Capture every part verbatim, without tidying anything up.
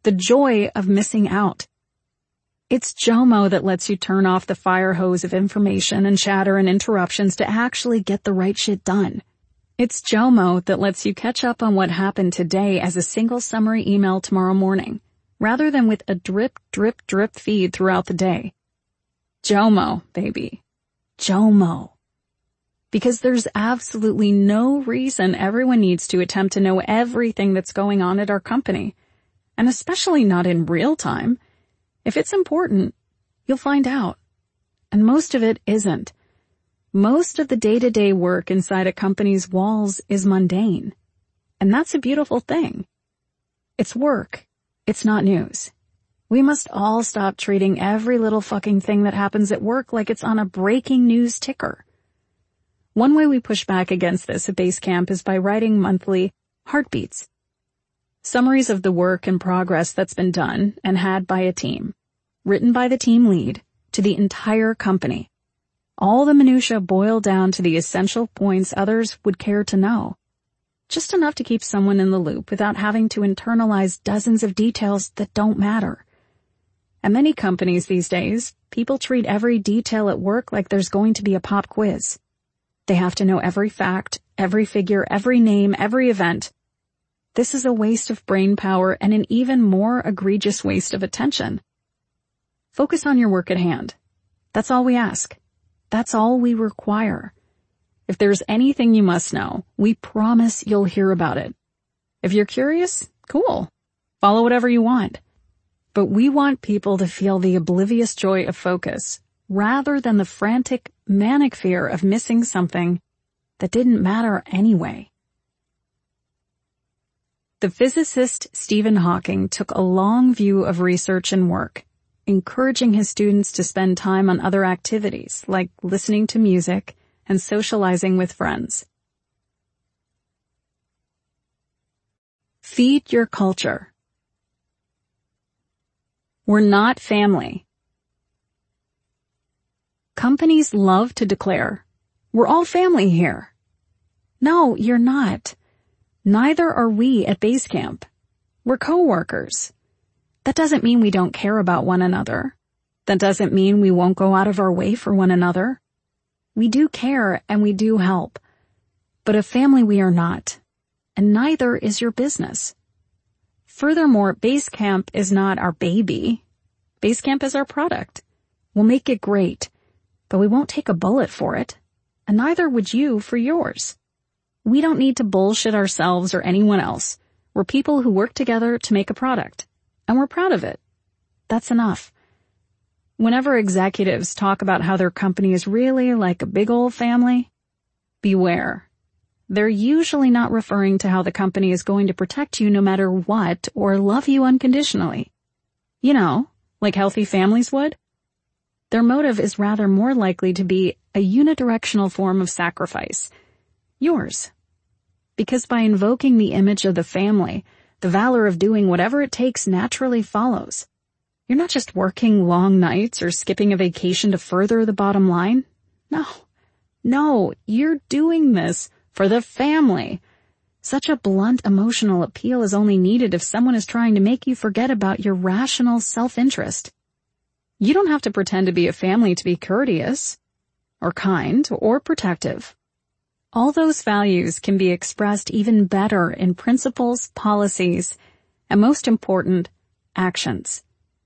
The joy of missing out. It's JOMO that lets you turn off the fire hose of information and chatter and interruptions to actually get the right shit done. It's JOMO that lets you catch up on what happened today as a single summary email tomorrow morning, rather than with a drip, drip, drip feed throughout the day. JOMO, baby. JOMO. Because there's absolutely no reason everyone needs to attempt to know everything that's going on at our company, and especially not in real time. If it's important, you'll find out. And most of it isn't. Most of the day-to-day work inside a company's walls is mundane. And that's a beautiful thing. It's work. It's not news. We must all stop treating every little fucking thing that happens at work like it's on a breaking news ticker. One way we push back against this at Basecamp is by writing monthly heartbeats. Summaries of the work and progress that's been done and had by a team, written by the team lead, to the entire company. All the minutiae boil down to the essential points others would care to know. Just enough to keep someone in the loop without having to internalize dozens of details that don't matter. At many companies these days, people treat every detail at work like there's going to be a pop quiz. They have to know every fact, every figure, every name, every event. This is a waste of brain power and an even more egregious waste of attention. Focus on your work at hand. That's all we ask. That's all we require. If there's anything you must know, we promise you'll hear about it. If you're curious, cool. Follow whatever you want. But we want people to feel the oblivious joy of focus, rather than the frantic, manic fear of missing something that didn't matter anyway. The physicist Stephen Hawking took a long view of research and work, encouraging his students to spend time on other activities like listening to music and socializing with friends. Feed your culture. We're not family. Companies love to declare, "We're all family here." No, you're not. Neither are we at Basecamp. We're coworkers. That doesn't mean we don't care about one another. That doesn't mean we won't go out of our way for one another. We do care and we do help. But a family we are not. And neither is your business. Furthermore, Basecamp is not our baby. Basecamp is our product. We'll make it great, but we won't take a bullet for it. And neither would you for yours. We don't need to bullshit ourselves or anyone else. We're people who work together to make a product. And we're proud of it. That's enough. Whenever executives talk about how their company is really like a big old family, beware. They're usually not referring to how the company is going to protect you no matter what or love you unconditionally. You know, like healthy families would. Their motive is rather more likely to be a unidirectional form of sacrifice. Yours. Because by invoking the image of the family, the valor of doing whatever it takes naturally follows. You're not just working long nights or skipping a vacation to further the bottom line. No. No, you're doing this for the family. Such a blunt emotional appeal is only needed if someone is trying to make you forget about your rational self-interest. You don't have to pretend to be a family to be courteous, or kind, or protective. All those values can be expressed even better in principles, policies, and most important, actions.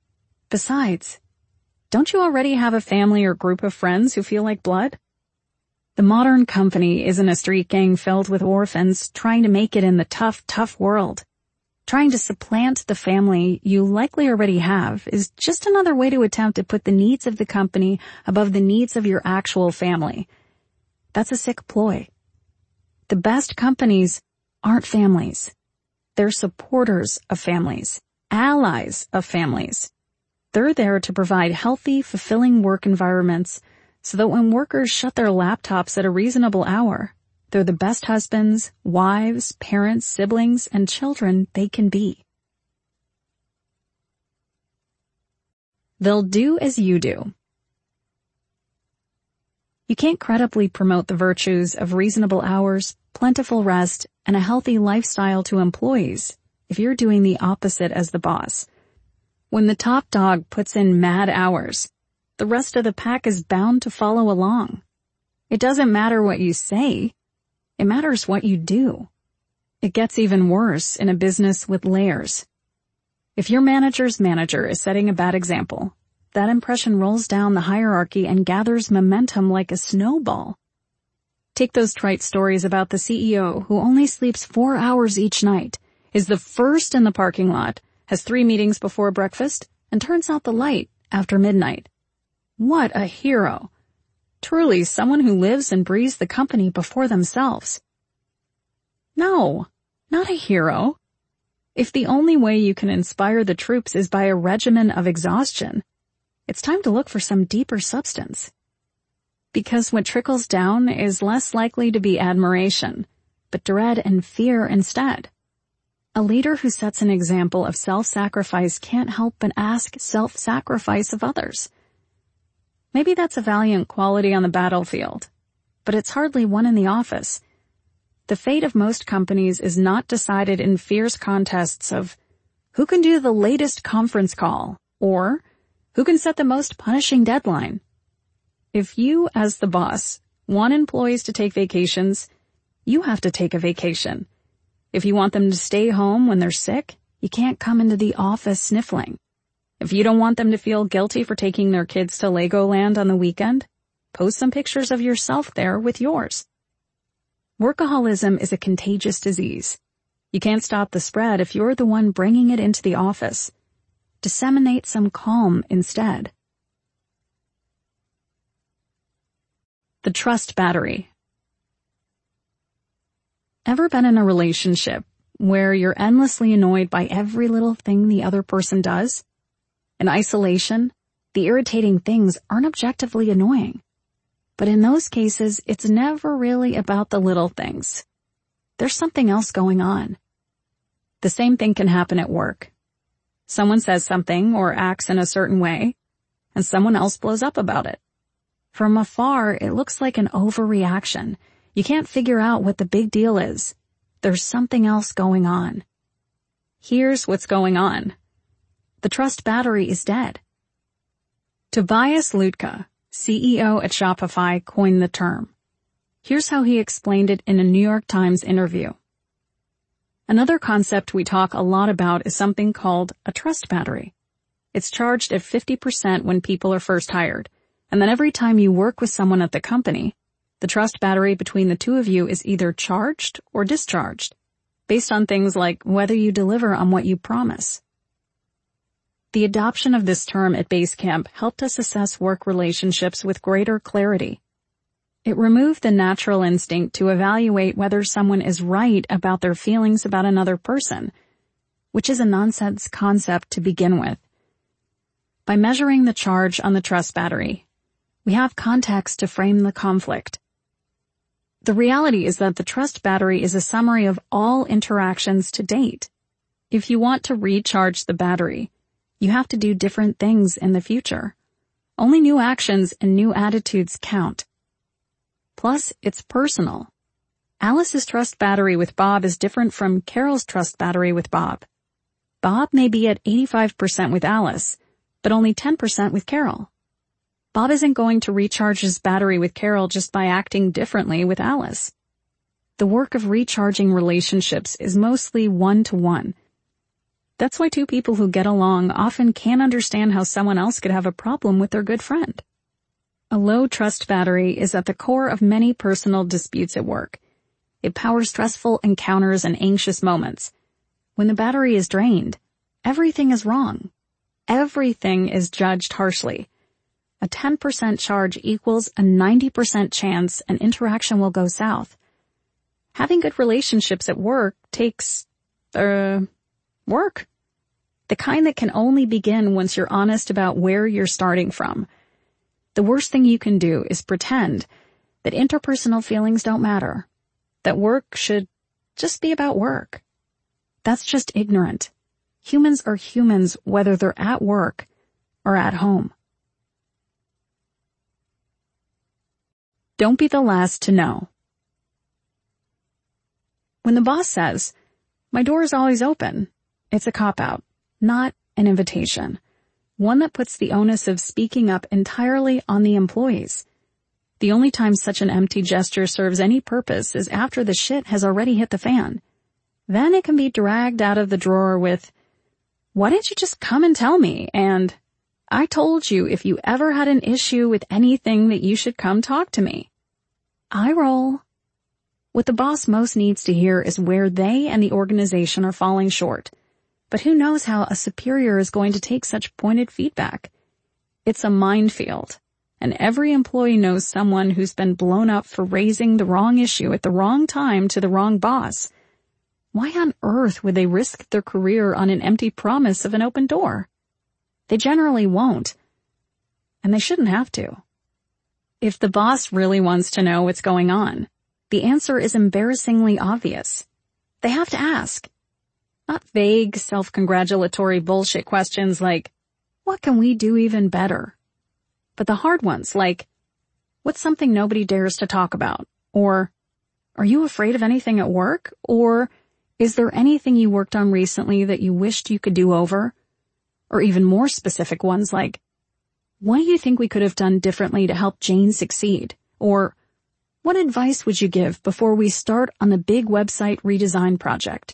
Besides, don't you already have a family or group of friends who feel like blood? The modern company isn't a street gang filled with orphans trying to make it in the tough, tough world. Trying to supplant the family you likely already have is just another way to attempt to put the needs of the company above the needs of your actual family. That's a sick ploy. The best companies aren't families. They're supporters of families, allies of families. They're there to provide healthy, fulfilling work environments so that when workers shut their laptops at a reasonable hour, they're the best husbands, wives, parents, siblings, and children they can be. They'll do as you do. You can't credibly promote the virtues of reasonable hours, plentiful rest, and a healthy lifestyle to employees if you're doing the opposite as the boss. When the top dog puts in mad hours, the rest of the pack is bound to follow along. It doesn't matter what you say. It matters what you do. It gets even worse in a business with layers. If your manager's manager is setting a bad example, that impression rolls down the hierarchy and gathers momentum like a snowball. Take those trite stories about the C E O who only sleeps four hours each night, is the first in the parking lot, has three meetings before breakfast, and turns out the light after midnight. What a hero! Truly someone who lives and breathes the company before themselves. No, not a hero. If the only way you can inspire the troops is by a regimen of exhaustion, it's time to look for some deeper substance. Because what trickles down is less likely to be admiration, but dread and fear instead. A leader who sets an example of self-sacrifice can't help but ask self-sacrifice of others. Maybe that's a valiant quality on the battlefield, but it's hardly one in the office. The fate of most companies is not decided in fierce contests of who can do the latest conference call or who can set the most punishing deadline. If you, as the boss, want employees to take vacations, you have to take a vacation. If you want them to stay home when they're sick, you can't come into the office sniffling. If you don't want them to feel guilty for taking their kids to Legoland on the weekend, post some pictures of yourself there with yours. Workaholism is a contagious disease. You can't stop the spread if you're the one bringing it into the office. Disseminate some calm instead. The trust battery. Ever been in a relationship where you're endlessly annoyed by every little thing the other person does? In isolation, the irritating things aren't objectively annoying. But in those cases, it's never really about the little things. There's something else going on. The same thing can happen at work. Someone says something or acts in a certain way, and someone else blows up about it. From afar, it looks like an overreaction. You can't figure out what the big deal is. There's something else going on. Here's what's going on. The trust battery is dead. Tobias Lütke, C E O at Shopify, coined the term. Here's how he explained it in a New York Times interview. Another concept we talk a lot about is something called a trust battery. It's charged at fifty percent when people are first hired, and then every time you work with someone at the company, the trust battery between the two of you is either charged or discharged, based on things like whether you deliver on what you promise. The adoption of this term at Basecamp helped us assess work relationships with greater clarity. It removed the natural instinct to evaluate whether someone is right about their feelings about another person, which is a nonsense concept to begin with. By measuring the charge on the trust battery, we have context to frame the conflict. The reality is that the trust battery is a summary of all interactions to date. If you want to recharge the battery, you have to do different things in the future. Only new actions and new attitudes count. Plus, it's personal. Alice's trust battery with Bob is different from Carol's trust battery with Bob. Bob may be at eighty-five percent with Alice, but only ten percent with Carol. Bob isn't going to recharge his battery with Carol just by acting differently with Alice. The work of recharging relationships is mostly one-to-one. That's why two people who get along often can't understand how someone else could have a problem with their good friend. A low trust battery is at the core of many personal disputes at work. It powers stressful encounters and anxious moments. When the battery is drained, everything is wrong. Everything is judged harshly. A ten percent charge equals a ninety percent chance an interaction will go south. Having good relationships at work takes, uh, work. The kind that can only begin once you're honest about where you're starting from. The worst thing you can do is pretend that interpersonal feelings don't matter, that work should just be about work. That's just ignorant. Humans are humans whether they're at work or at home. Don't be the last to know. When the boss says, "My door is always open," It's a cop-out, not an invitation. One that puts the onus of speaking up entirely on the employees. The only time such an empty gesture serves any purpose is after the shit has already hit the fan. Then it can be dragged out of the drawer with, "Why didn't you just come and tell me?" and "I told you if you ever had an issue with anything that you should come talk to me." I roll. What the boss most needs to hear is where they and the organization are falling short. But who knows how a superior is going to take such pointed feedback? It's a minefield, and every employee knows someone who's been blown up for raising the wrong issue at the wrong time to the wrong boss. Why on earth would they risk their career on an empty promise of an open door? They generally won't, and they shouldn't have to. If the boss really wants to know what's going on, the answer is embarrassingly obvious. They have to ask. Not vague, self-congratulatory bullshit questions like, "What can we do even better?" But the hard ones like, "What's something nobody dares to talk about?" Or, "Are you afraid of anything at work?" Or, "Is there anything you worked on recently that you wished you could do over?" Or even more specific ones like, "What do you think we could have done differently to help Jane succeed?" Or, "What advice would you give before we start on the big website redesign project?"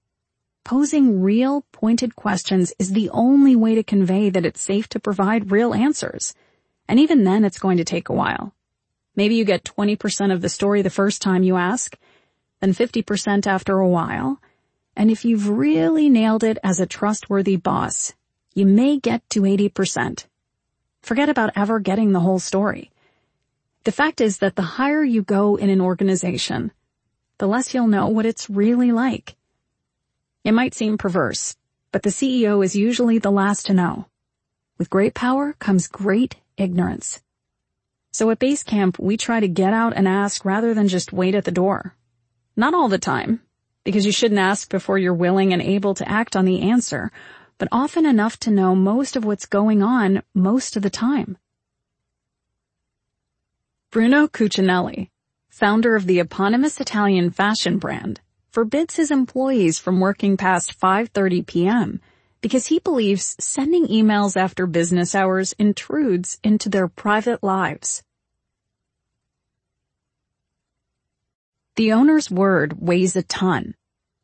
Posing real, pointed questions is the only way to convey that it's safe to provide real answers. And even then, it's going to take a while. Maybe you get twenty percent of the story the first time you ask, then fifty percent after a while. And if you've really nailed it as a trustworthy boss, you may get to eighty percent. Forget about ever getting the whole story. The fact is that the higher you go in an organization, the less you'll know what it's really like. It might seem perverse, but the C E O is usually the last to know. With great power comes great ignorance. So at Basecamp, we try to get out and ask rather than just wait at the door. Not all the time, because you shouldn't ask before you're willing and able to act on the answer, but often enough to know most of what's going on most of the time. Bruno Cucinelli, founder of the eponymous Italian fashion brand, forbids his employees from working past five thirty p.m. because he believes sending emails after business hours intrudes into their private lives. The owner's word weighs a ton.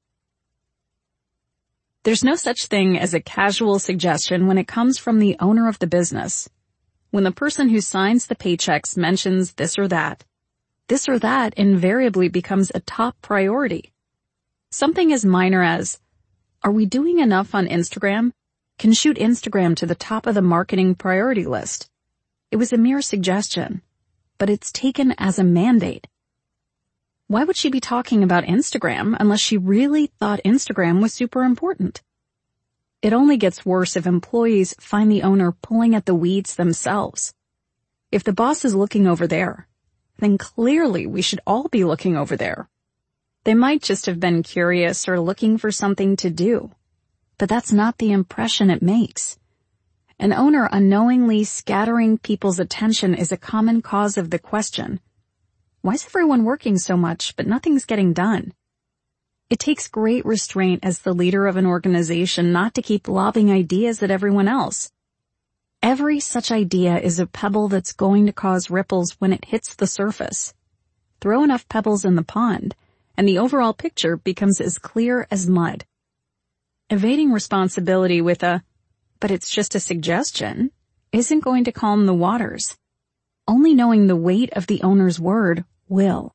There's no such thing as a casual suggestion when it comes from the owner of the business. When the person who signs the paychecks mentions this or that, this or that invariably becomes a top priority. Something as minor as, "Are we doing enough on Instagram?" can shoot Instagram to the top of the marketing priority list. It was a mere suggestion, but it's taken as a mandate. Why would she be talking about Instagram unless she really thought Instagram was super important? It only gets worse if employees find the owner pulling at the weeds themselves. If the boss is looking over there, then clearly we should all be looking over there. They might just have been curious or looking for something to do, but that's not the impression it makes. An owner unknowingly scattering people's attention is a common cause of the question, why is everyone working so much but nothing's getting done? It takes great restraint as the leader of an organization not to keep lobbing ideas at everyone else. Every such idea is a pebble that's going to cause ripples when it hits the surface. Throw enough pebbles in the pond, and the overall picture becomes as clear as mud. Evading responsibility with a, "but it's just a suggestion," isn't going to calm the waters. Only knowing the weight of the owner's word will.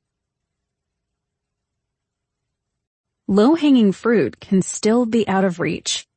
Low-hanging fruit can still be out of reach.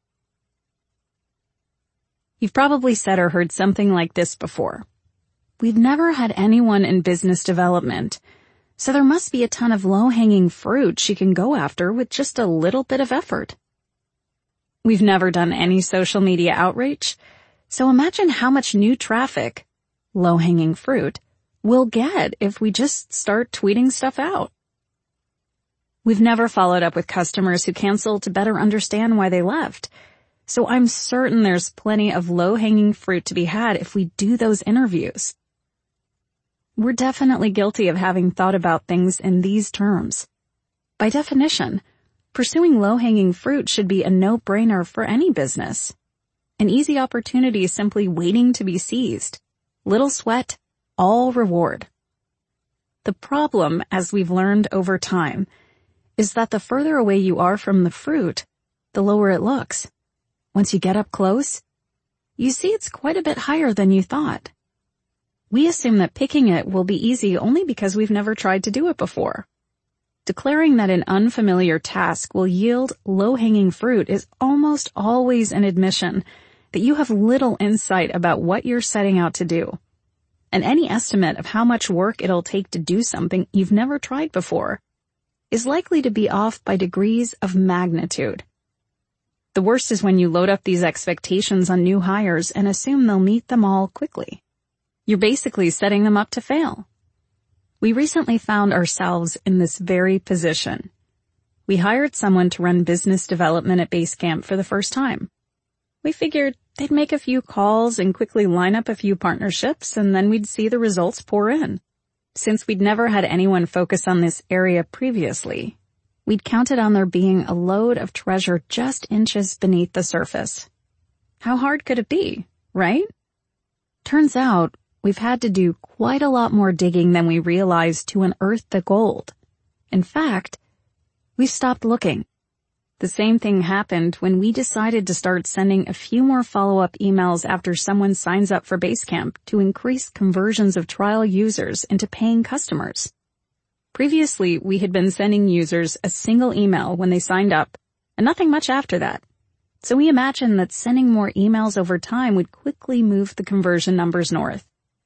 You've probably said or heard something like this before. "We've never had anyone in business development, so there must be a ton of low-hanging fruit she can go after with just a little bit of effort." We've never done any social media outreach, so imagine how much new traffic, low-hanging fruit, we'll get if we just start tweeting stuff out. We've never followed up with customers who cancel to better understand why they left, so I'm certain there's plenty of low-hanging fruit to be had if we do those interviews. We're definitely guilty of having thought about things in these terms. By definition, Pursuing low-hanging fruit should be a no-brainer for any business. An easy opportunity is simply waiting to be seized. Little sweat, all reward. The problem, as we've learned over time, is that the further away you are from the fruit, the lower it looks. Once you get up close, you see it's quite a bit higher than you thought. We assume that picking it will be easy only because we've never tried to do it before. Declaring that an unfamiliar task will yield low-hanging fruit is almost always an admission that you have little insight about what you're setting out to do. And any estimate of how much work it'll take to do something you've never tried before is likely to be off by degrees of magnitude. The worst is when you load up these expectations on new hires and assume they'll meet them all quickly. You're basically setting them up to fail. We recently found ourselves in this very position. We hired someone to run business development at Basecamp for the first time. We figured they'd make a few calls and quickly line up a few partnerships, and then we'd see the results pour in. Since we'd never had anyone focus on this area previously, we'd counted on there being a load of treasure just inches beneath the surface. How hard could it be, right? Turns out, we've had to do quite a lot more digging than we realized to unearth the gold. In fact, we stopped looking. The same thing happened when we decided to start sending a few more follow-up emails after someone signs up for Basecamp to increase conversions of trial users into paying customers. Previously, we had been sending users a single email when they signed up, and nothing much after that. So we imagined that sending more emails over time would quickly move the conversion numbers north.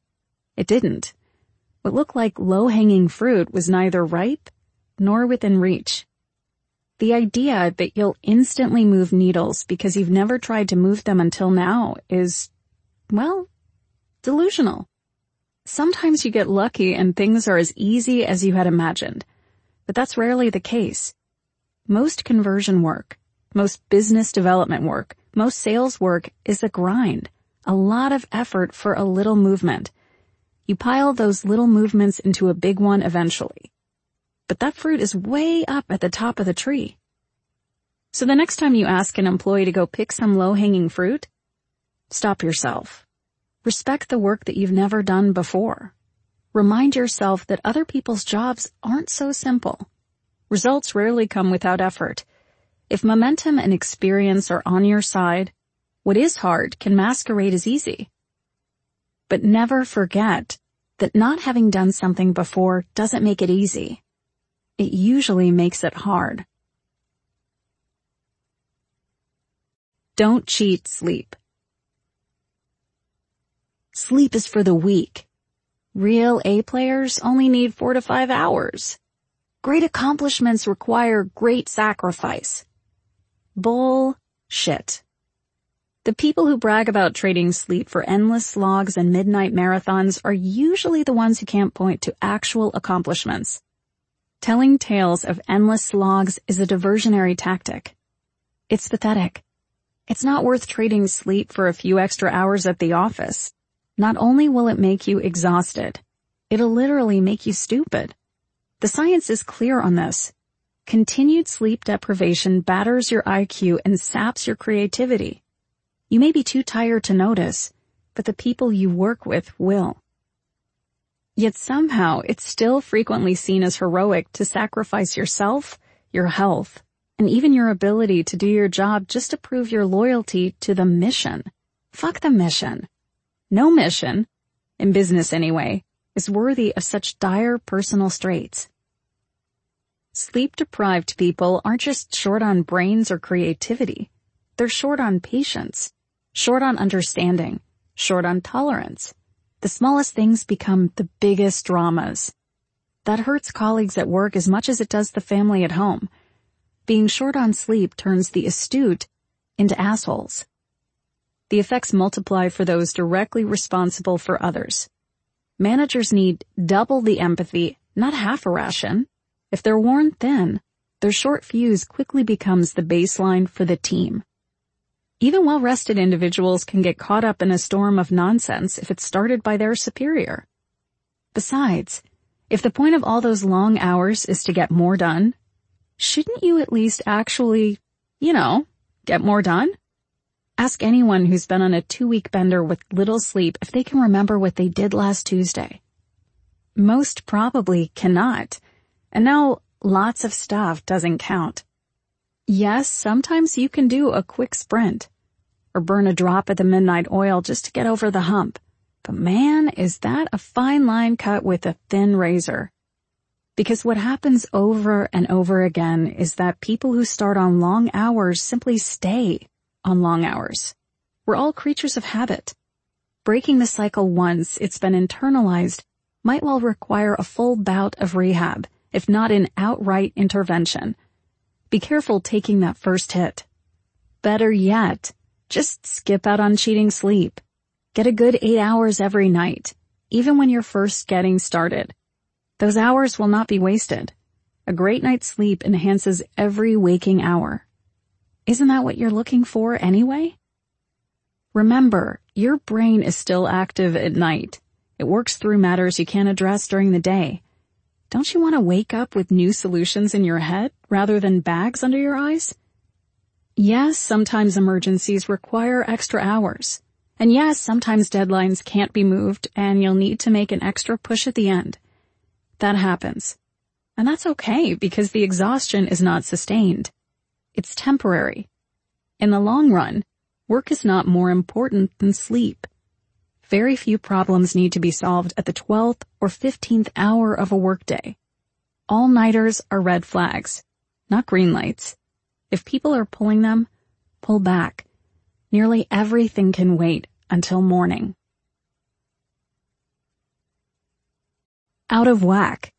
It didn't. What looked like low-hanging fruit was neither ripe nor within reach. The idea that you'll instantly move needles because you've never tried to move them until now is, well, delusional. Sometimes you get lucky and things are as easy as you had imagined, but that's rarely the case. Most conversion work, most business development work, most sales work is a grind, a lot of effort for a little movement. You pile those little movements into a big one eventually. But that fruit is way up at the top of the tree. So the next time you ask an employee to go pick some low-hanging fruit, stop yourself. Respect the work that you've never done before. Remind yourself that other people's jobs aren't so simple. Results rarely come without effort. If momentum and experience are on your side, what is hard can masquerade as easy. But never forget that not having done something before doesn't make it easy. It usually makes it hard. Don't cheat sleep. Sleep is for the weak. Real A players only need four to five hours. Great accomplishments require great sacrifice. Bullshit. The people who brag about trading sleep for endless slogs and midnight marathons are usually the ones who can't point to actual accomplishments. Telling tales of endless slogs is a diversionary tactic. It's pathetic. It's not worth trading sleep for a few extra hours at the office. Not only will it make you exhausted, it'll literally make you stupid. The science is clear on this. Continued sleep deprivation batters your I Q and saps your creativity. You may be too tired to notice, but the people you work with will. Yet somehow it's still frequently seen as heroic to sacrifice yourself, your health, and even your ability to do your job just to prove your loyalty to the mission. Fuck the mission. No mission, in business anyway, is worthy of such dire personal straits. Sleep-deprived people aren't just short on brains or creativity. They're short on patience, short on understanding, short on tolerance. The smallest things become the biggest dramas. That hurts colleagues at work as much as it does the family at home. Being short on sleep turns the astute into assholes. The effects multiply for those directly responsible for others. Managers need double the empathy, not half a ration. If they're worn thin, their short fuse quickly becomes the baseline for the team. Even well-rested individuals can get caught up in a storm of nonsense if it's started by their superior. Besides, if the point of all those long hours is to get more done, shouldn't you at least actually, you know, get more done? Ask anyone who's been on a two-week bender with little sleep if they can remember what they did last Tuesday. Most probably cannot. And now lots of stuff doesn't count. Yes, sometimes you can do a quick sprint or burn a drop of the midnight oil just to get over the hump. But man, is that a fine line cut with a thin razor. Because what happens over and over again is that people who start on long hours simply stay on long hours. We're all creatures of habit. Breaking the cycle once it's been internalized might well require a full bout of rehab, if not an outright intervention. Be careful taking that first hit. Better yet, just skip out on cheating sleep. Get a good eight hours every night, even when you're first getting started. Those hours will not be wasted. A great night's sleep enhances every waking hour. Isn't that what you're looking for anyway? Remember, your brain is still active at night. It works through matters you can't address during the day. Don't you want to wake up with new solutions in your head rather than bags under your eyes? Yes, sometimes emergencies require extra hours. And yes, sometimes deadlines can't be moved and you'll need to make an extra push at the end. That happens. And that's okay because the exhaustion is not sustained. It's temporary. In the long run, work is not more important than sleep. Very few problems need to be solved at the twelfth or fifteenth hour of a workday. All-nighters are red flags, not green lights. If people are pulling them, pull back. Nearly everything can wait until morning. Out of whack.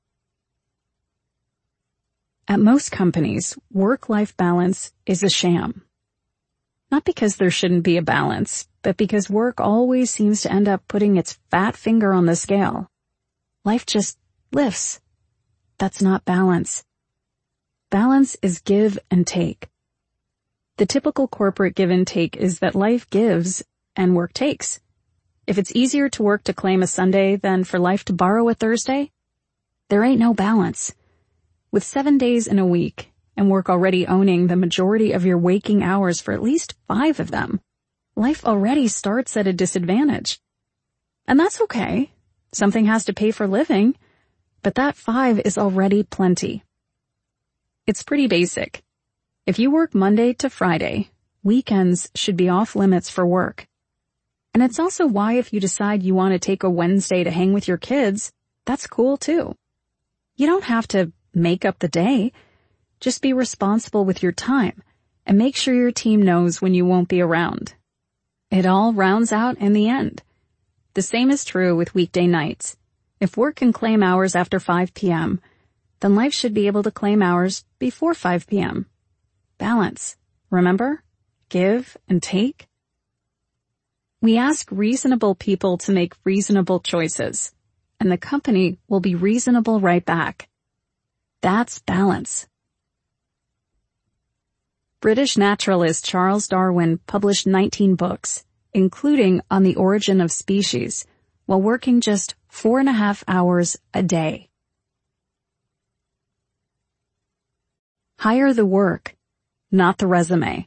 At most companies, work-life balance is a sham. Not because there shouldn't be a balance, but because work always seems to end up putting its fat finger on the scale. Life just lifts. That's not balance. Balance is give and take. The typical corporate give and take is that life gives and work takes. If it's easier to work to claim a Sunday than for life to borrow a Thursday, there ain't no balance. With seven days in a week and work already owning the majority of your waking hours for at least five of them, life already starts at a disadvantage. And that's okay. Something has to pay for living, but that five is already plenty. It's pretty basic. If you work Monday to Friday, weekends should be off limits for work. And it's also why if you decide you want to take a Wednesday to hang with your kids, that's cool too. You don't have to make up the day. Just be responsible with your time and make sure your team knows when you won't be around. It all rounds out in the end. The same is true with weekday nights. If work can claim hours after five p.m., then life should be able to claim hours before five p.m. Balance. Remember? Give and take. We ask reasonable people to make reasonable choices, and the company will be reasonable right back. That's balance. British naturalist Charles Darwin published nineteen books, including On the Origin of Species, while working just four and a half hours a day. Hire the work, not the resume.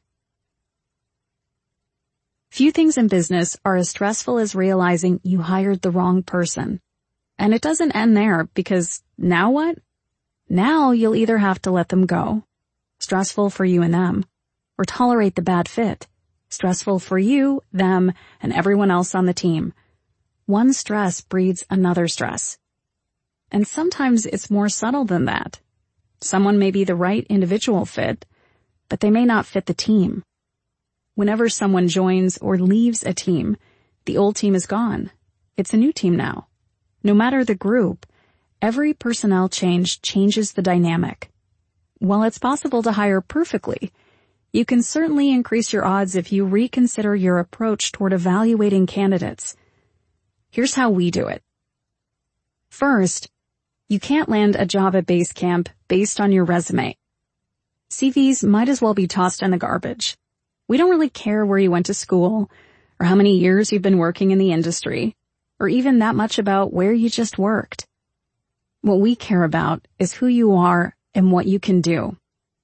Few things in business are as stressful as realizing you hired the wrong person. And it doesn't end there because now what? Now you'll either have to let them go, stressful for you and them, or tolerate the bad fit, stressful for you, them, and everyone else on the team. One stress breeds another stress. And sometimes it's more subtle than that. Someone may be the right individual fit, but they may not fit the team. Whenever someone joins or leaves a team, the old team is gone. It's a new team now. No matter the group, every personnel change changes the dynamic. While it's possible to hire perfectly, you can certainly increase your odds if you reconsider your approach toward evaluating candidates. Here's how we do it. First, you can't land a job at Basecamp based on your resume. C Vs might as well be tossed in the garbage. We don't really care where you went to school, or how many years you've been working in the industry, or even that much about where you just worked. What we care about is who you are and what you can do.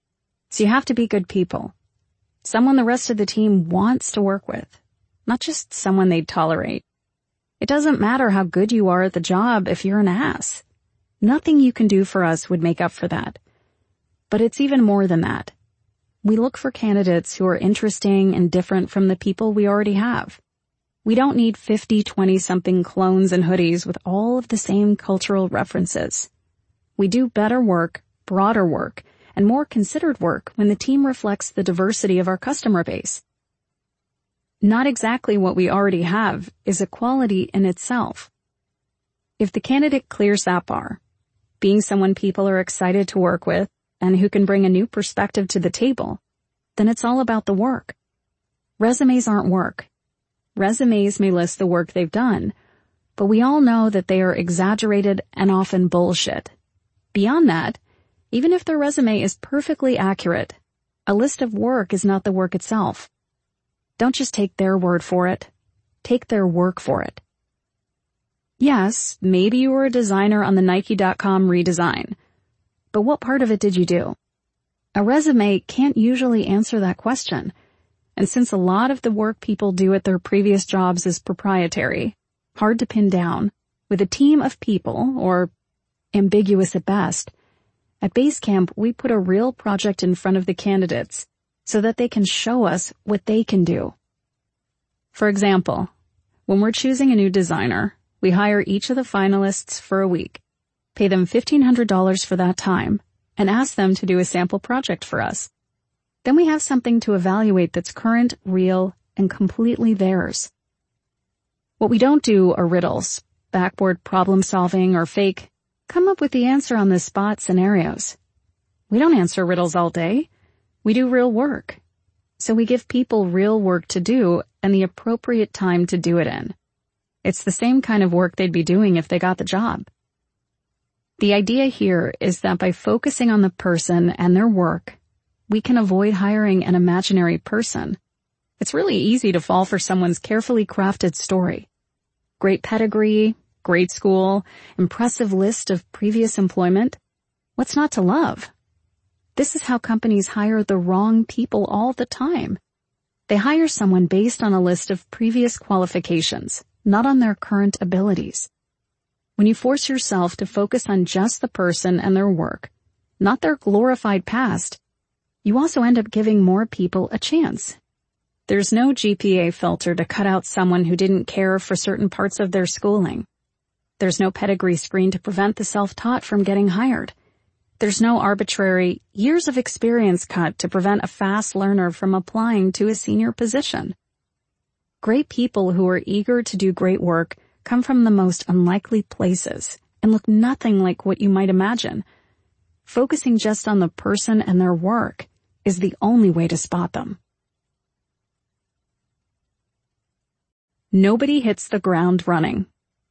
So you have to be good people. Someone the rest of the team wants to work with, not just someone they'd tolerate. It doesn't matter how good you are at the job if you're an ass. Nothing you can do for us would make up for that. But it's even more than that. We look for candidates who are interesting and different from the people we already have. We don't need fifty twenty-something clones and hoodies with all of the same cultural references. We do better work, broader work, and more considered work when the team reflects the diversity of our customer base. Not exactly what we already have is a quality in itself. If the candidate clears that bar, being someone people are excited to work with and who can bring a new perspective to the table, then it's all about the work. Resumes aren't work. Resumes may list the work they've done, but we all know that they are exaggerated and often bullshit. Beyond that, even if their resume is perfectly accurate, a list of work is not the work itself. Don't just take their word for it. Take their work for it. Yes, maybe you were a designer on the Nike dot com redesign, but what part of it did you do? A resume can't usually answer that question, and since a lot of the work people do at their previous jobs is proprietary, hard to pin down, with a team of people, or ambiguous at best, at Basecamp we put a real project in front of the candidates so that they can show us what they can do. For example, when we're choosing a new designer, we hire each of the finalists for a week, pay them fifteen hundred dollars for that time, and ask them to do a sample project for us. Then we have something to evaluate that's current, real, and completely theirs. What we don't do are riddles, backboard problem solving, or fake, come up with the answer on the spot scenarios. We don't answer riddles all day. We do real work. So we give people real work to do and the appropriate time to do it in. It's the same kind of work they'd be doing if they got the job. The idea here is that by focusing on the person and their work, we can avoid hiring an imaginary person. It's really easy to fall for someone's carefully crafted story. Great pedigree, grade school, impressive list of previous employment. What's not to love? This is how companies hire the wrong people all the time. They hire someone based on a list of previous qualifications, not on their current abilities. When you force yourself to focus on just the person and their work, not their glorified past, you also end up giving more people a chance. There's no G P A filter to cut out someone who didn't care for certain parts of their schooling. There's no pedigree screen to prevent the self-taught from getting hired. There's no arbitrary years of experience cut to prevent a fast learner from applying to a senior position. Great people who are eager to do great work come from the most unlikely places and look nothing like what you might imagine. Focusing just on the person and their work is the only way to spot them. Nobody hits the ground running.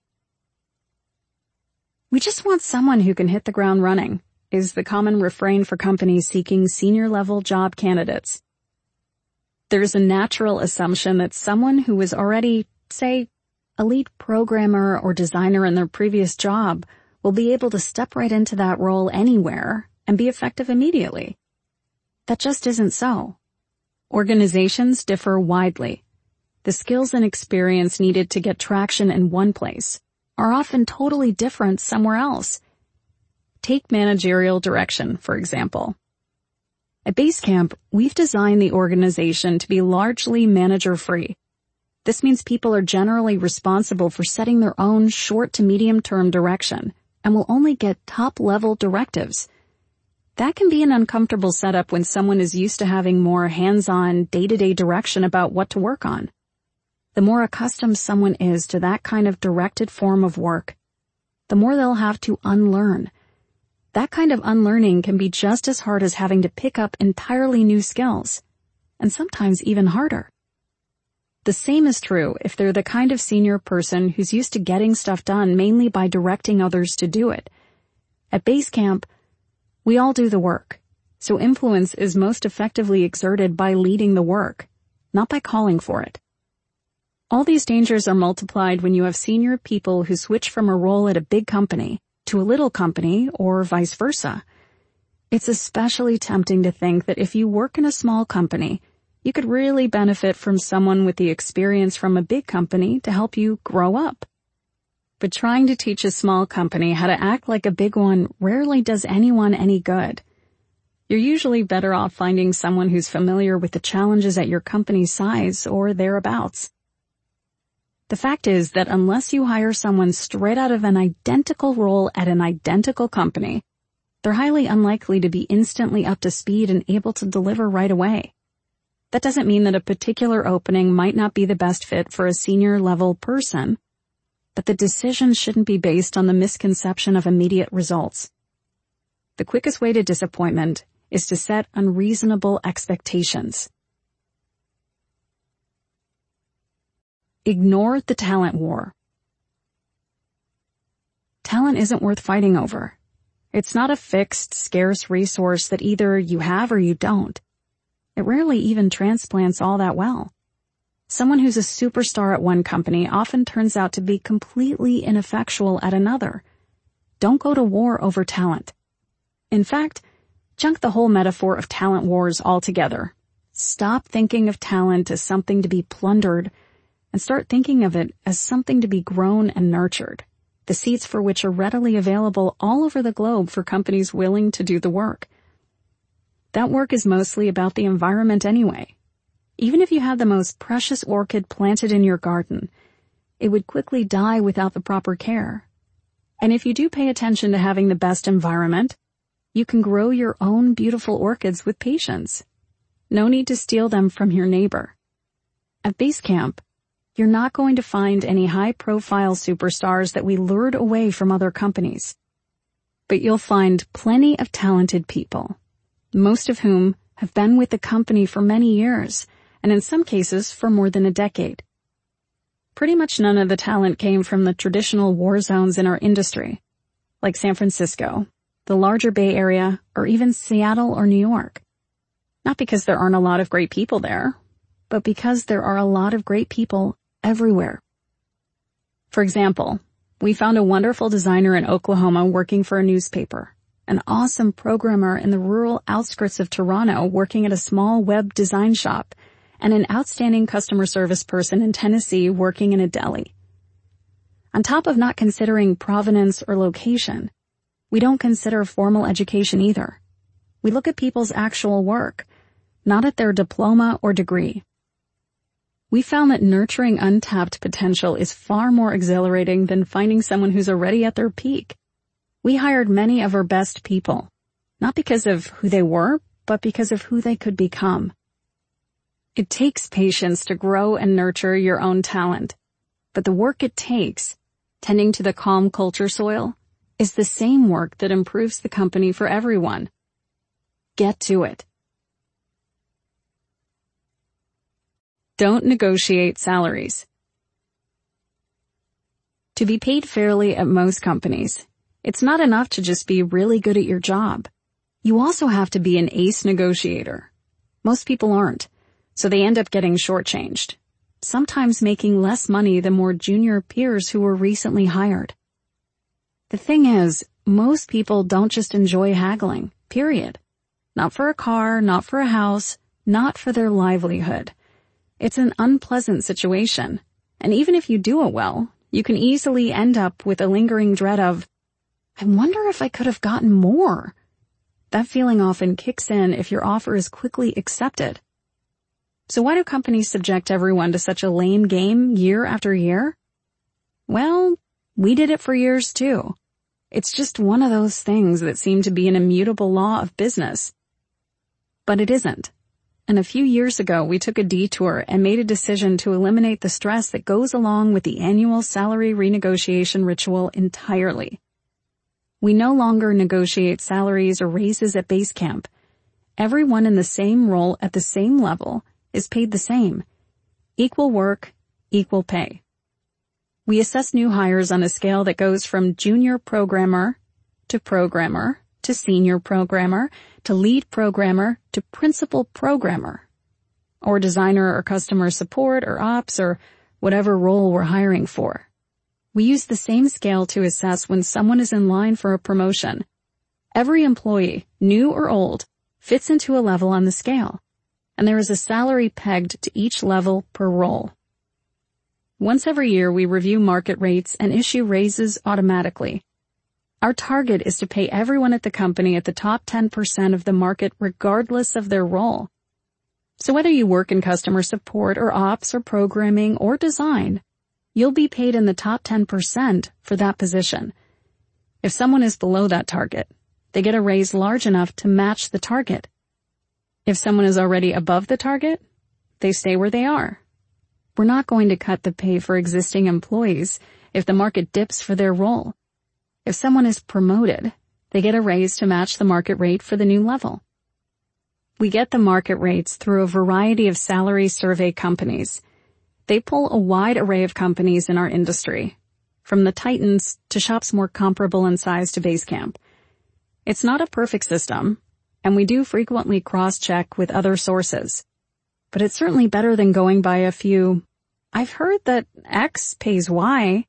We just want someone who can hit the ground running, is the common refrain for companies seeking senior-level job candidates. There's a natural assumption that someone who was already, say, a lead programmer or designer in their previous job will be able to step right into that role anywhere and be effective immediately. That just isn't so. Organizations differ widely. The skills and experience needed to get traction in one place are often totally different somewhere else. Take managerial direction, for example. At Basecamp, we've designed the organization to be largely manager-free. This means people are generally responsible for setting their own short to medium-term direction and will only get top-level directives. That can be an uncomfortable setup when someone is used to having more hands-on, day-to-day direction about what to work on. The more accustomed someone is to that kind of directed form of work, the more they'll have to unlearn. That kind of unlearning can be just as hard as having to pick up entirely new skills, and sometimes even harder. The same is true if they're the kind of senior person who's used to getting stuff done mainly by directing others to do it. At Basecamp, we all do the work, so influence is most effectively exerted by leading the work, not by calling for it. All these dangers are multiplied when you have senior people who switch from a role at a big company to a little company or vice versa. It's especially tempting to think that if you work in a small company, you could really benefit from someone with the experience from a big company to help you grow up. But trying to teach a small company how to act like a big one rarely does anyone any good. You're usually better off finding someone who's familiar with the challenges at your company's size or thereabouts. The fact is that unless you hire someone straight out of an identical role at an identical company, they're highly unlikely to be instantly up to speed and able to deliver right away. That doesn't mean that a particular opening might not be the best fit for a senior level person, but the decision shouldn't be based on the misconception of immediate results. The quickest way to disappointment is to set unreasonable expectations. Ignore the talent war. Talent isn't worth fighting over. It's not a fixed, scarce resource that either you have or you don't. It rarely even transplants all that well. Someone who's a superstar at one company often turns out to be completely ineffectual at another. Don't go to war over talent. In fact, junk the whole metaphor of talent wars altogether. Stop thinking of talent as something to be plundered and start thinking of it as something to be grown and nurtured, the seats for which are readily available all over the globe for companies willing to do the work. That work is mostly about the environment anyway. Even if you had the most precious orchid planted in your garden, it would quickly die without the proper care. And if you do pay attention to having the best environment, you can grow your own beautiful orchids with patience. No need to steal them from your neighbor. At Basecamp, you're not going to find any high-profile superstars that we lured away from other companies. But you'll find plenty of talented people, most of whom have been with the company for many years, and in some cases for more than a decade. Pretty much none of the talent came from the traditional war zones in our industry, like San Francisco, the larger Bay Area, or even Seattle or New York. Not because there aren't a lot of great people there, but because there are a lot of great people everywhere. For example, we found a wonderful designer in Oklahoma working for a newspaper, an awesome programmer in the rural outskirts of Toronto working at a small web design shop, and an outstanding customer service person in Tennessee working in a deli. On top of not considering provenance or location, we don't consider formal education either. We look at people's actual work, not at their diploma or degree. We found that nurturing untapped potential is far more exhilarating than finding someone who's already at their peak. We hired many of our best people, not because of who they were, but because of who they could become. It takes patience to grow and nurture your own talent, but the work it takes, tending to the calm culture soil, is the same work that improves the company for everyone. Get to it. Don't negotiate salaries. To be paid fairly at most companies, it's not enough to just be really good at your job. You also have to be an ace negotiator. Most people aren't, so they end up getting shortchanged, sometimes making less money than more junior peers who were recently hired. The thing is, most people don't just enjoy haggling, period. Not for a car, not for a house, not for their livelihood. It's an unpleasant situation, and even if you do it well, you can easily end up with a lingering dread of, I wonder if I could have gotten more. That feeling often kicks in if your offer is quickly accepted. So why do companies subject everyone to such a lame game year after year? Well, we did it for years too. It's just one of those things that seem to be an immutable law of business. But it isn't. And a few years ago, we took a detour and made a decision to eliminate the stress that goes along with the annual salary renegotiation ritual entirely. We no longer negotiate salaries or raises at Basecamp. Everyone in the same role at the same level is paid the same. Equal work, equal pay. We assess new hires on a scale that goes from junior programmer to programmer to senior programmer to lead programmer to principal programmer, or designer or customer support or ops or whatever role we're hiring for. We use the same scale to assess when someone is in line for a promotion, Every employee, new or old, fits into a level on the scale, and there is a salary pegged to each level per role. Once every year, we review market rates and issue raises automatically. Our target is to pay everyone at the company at the top ten percent of the market regardless of their role. So whether you work in customer support or ops or programming or design, you'll be paid in the top ten percent for that position. If someone is below that target, they get a raise large enough to match the target. If someone is already above the target, they stay where they are. We're not going to cut the pay for existing employees if the market dips for their role. If someone is promoted, they get a raise to match the market rate for the new level. We get the market rates through a variety of salary survey companies. They pull a wide array of companies in our industry, from the titans to shops more comparable in size to Basecamp. It's not a perfect system, and we do frequently cross-check with other sources. But it's certainly better than going by a few, "I've heard that X pays Y."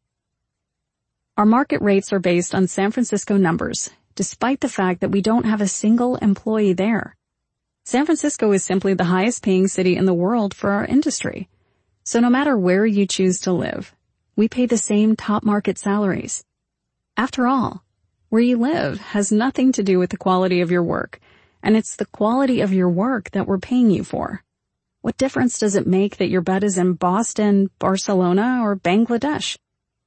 Our market rates are based on San Francisco numbers, despite the fact that we don't have a single employee there. San Francisco is simply the highest paying city in the world for our industry. So no matter where you choose to live, we pay the same top market salaries. After all, where you live has nothing to do with the quality of your work, and it's the quality of your work that we're paying you for. What difference does it make that your bed is in Boston, Barcelona, or Bangladesh?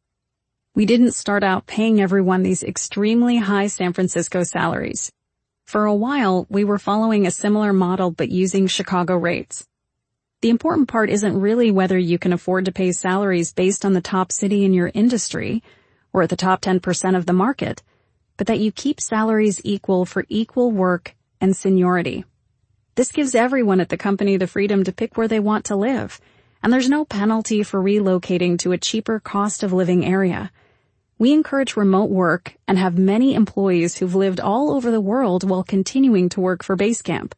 We didn't start out paying everyone these extremely high San Francisco salaries. For a while, we were following a similar model but using Chicago rates. The important part isn't really whether you can afford to pay salaries based on the top city in your industry or at the top ten percent of the market, but that you keep salaries equal for equal work and seniority. This gives everyone at the company the freedom to pick where they want to live, and there's no penalty for relocating to a cheaper cost of living area. We encourage remote work and have many employees who've lived all over the world while continuing to work for Basecamp.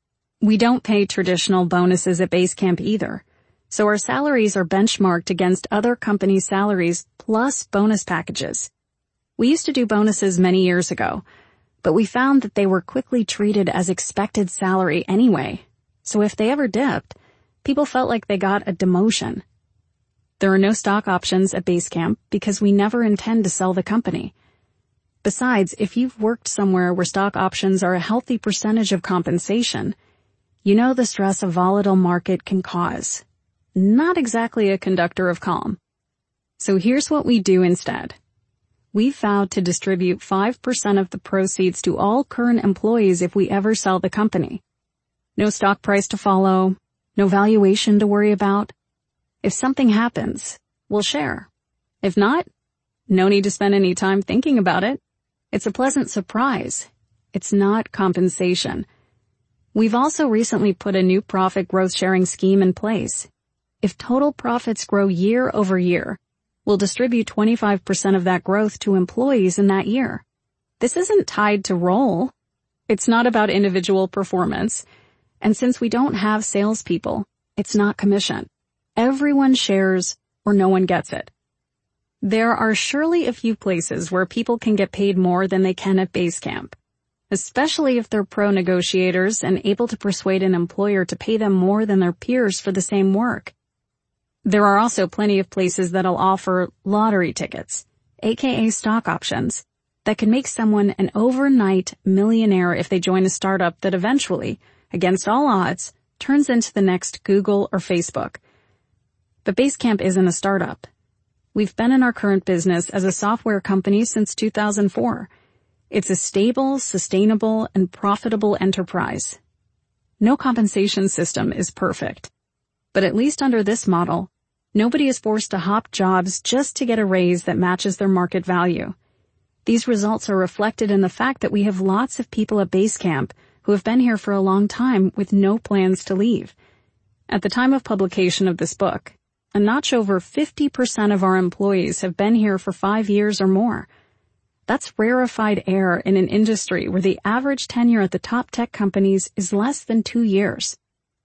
We don't pay traditional bonuses at Basecamp either, so our salaries are benchmarked against other company salaries plus bonus packages. We used to do bonuses many years ago, but we found that they were quickly treated as expected salary anyway, so if they ever dipped, people felt like they got a demotion. There are no stock options at Basecamp because we never intend to sell the company. Besides, if you've worked somewhere where stock options are a healthy percentage of compensation, you know the stress a volatile market can cause. Not exactly a conductor of calm. So here's what we do instead. We've vowed to distribute five percent of the proceeds to all current employees if we ever sell the company. No stock price to follow, no valuation to worry about. If something happens, we'll share. If not, no need to spend any time thinking about it. It's a pleasant surprise. It's not compensation. We've also recently put a new profit growth sharing scheme in place. If total profits grow year over year, we'll distribute twenty-five percent of that growth to employees in that year. This isn't tied to role. It's not about individual performance. And since we don't have salespeople, it's not commission. Everyone shares or no one gets it. There are surely a few places where people can get paid more than they can at Basecamp, especially if they're pro negotiators and able to persuade an employer to pay them more than their peers for the same work. There are also plenty of places that'll offer lottery tickets, aka stock options, that can make someone an overnight millionaire if they join a startup that eventually, against all odds, turns into the next Google or Facebook. But Basecamp isn't a startup. We've been in our current business as a software company since two thousand four. It's a stable, sustainable, and profitable enterprise. No compensation system is perfect. But at least under this model, nobody is forced to hop jobs just to get a raise that matches their market value. These results are reflected in the fact that we have lots of people at Basecamp who have been here for a long time with no plans to leave. At the time of publication of this book, a notch over fifty percent of our employees have been here for five years or more. That's rarefied air in an industry where the average tenure at the top tech companies is less than two years.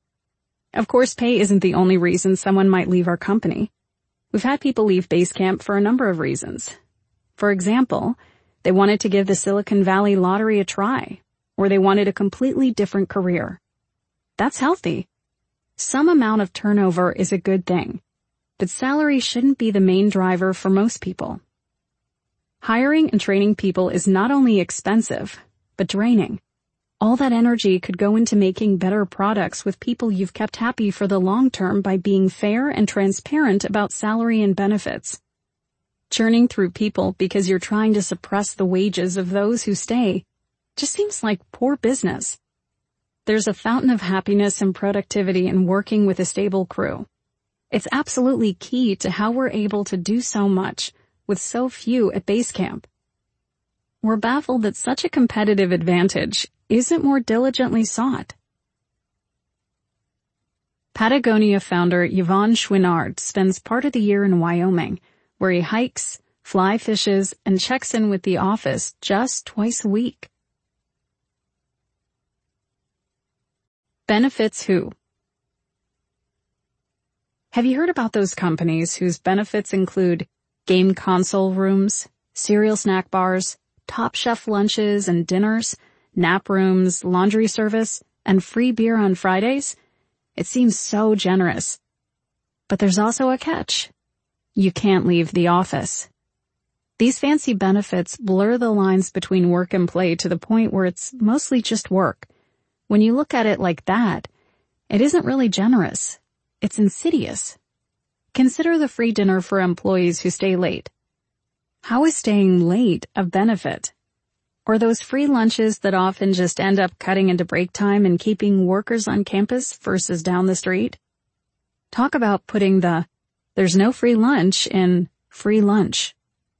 Of course, pay isn't the only reason someone might leave our company. We've had people leave Basecamp for a number of reasons. For example, They wanted to give the Silicon Valley lottery a try, or they wanted a completely different career. That's healthy. Some amount of turnover is a good thing, but salary shouldn't be the main driver for most people. Hiring and training people is not only expensive, but draining. All that energy could go into making better products with people you've kept happy for the long term by being fair and transparent about salary and benefits. Churning through people because you're trying to suppress the wages of those who stay just seems like poor business. There's a fountain of happiness and productivity in working with a stable crew. It's absolutely key to how we're able to do so much with so few at Basecamp. We're baffled that such a competitive advantage isn't more diligently sought. Patagonia founder Yvon Chouinard spends part of the year in Wyoming, where he hikes, fly fishes, and checks in with the office just twice a week. Benefits who? Have you heard about those companies whose benefits include game console rooms, cereal snack bars, Top Chef lunches and dinners, nap rooms, laundry service, and free beer on Fridays? It seems so generous. But there's also a catch. You can't leave the office. These fancy benefits blur the lines between work and play to the point where it's mostly just work. When you look at it like that, it isn't really generous. It's insidious. Consider the free dinner for employees who stay late. How is staying late a benefit? Or those free lunches that often just end up cutting into break time and keeping workers on campus versus down the street? Talk about putting the "there's no free lunch" in free lunch.